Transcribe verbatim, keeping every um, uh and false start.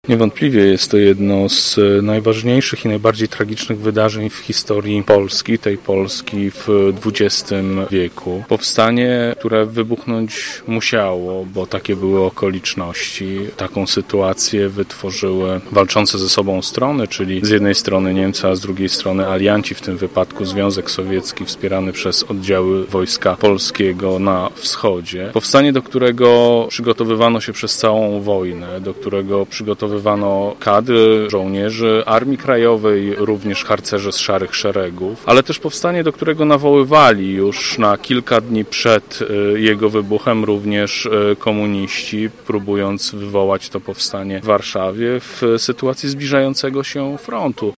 Niewątpliwie jest to jedno z najważniejszych i najbardziej tragicznych wydarzeń w historii Polski, tej Polski w dwudziestym wieku. Powstanie, które wybuchnąć musiało, bo takie były okoliczności. Taką sytuację wytworzyły walczące ze sobą strony, czyli z jednej strony Niemcy, a z drugiej strony alianci, w tym wypadku Związek Sowiecki wspierany przez oddziały Wojska Polskiego na wschodzie. Powstanie, do którego przygotowywano się przez całą wojnę, do którego przygotowywano kadry żołnierzy Armii Krajowej, również harcerze z Szarych Szeregów, ale też powstanie, do którego nawoływali już na kilka dni przed jego wybuchem również komuniści, próbując wywołać to powstanie w Warszawie w sytuacji zbliżającego się frontu.